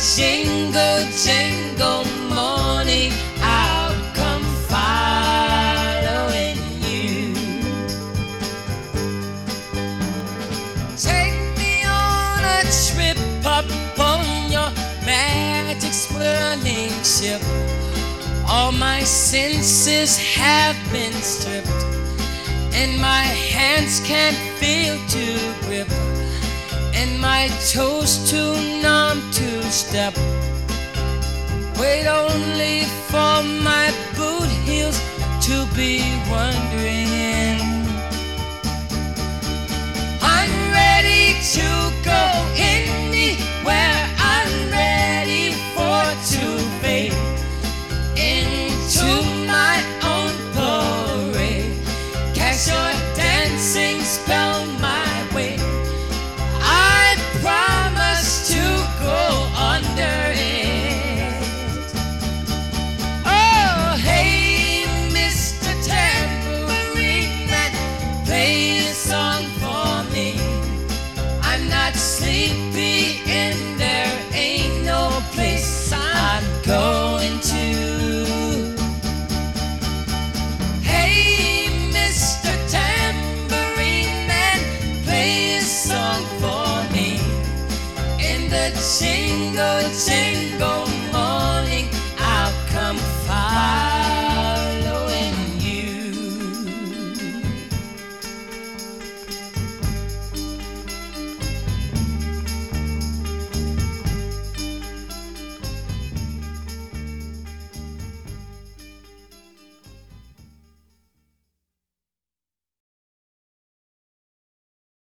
jingle, jingle morning, I'll come following you. Take me on a trip up on your magic swirling ship. All my senses have been stripped, and my hands can't feel to grip, and my toes too numb to step. Wait only for my boot heels to be wondering. I'm ready to go anywhere. I'm ready for to fade into my own parade. Cast your dancing spell my way. I promise to go under it. Oh, hey, Mr. Tambourine Man, play a song for me. I'm not sleepy and there ain't no place I'm going to. Hey, Mr. Tambourine Man, play a song for me in the jingle, jingle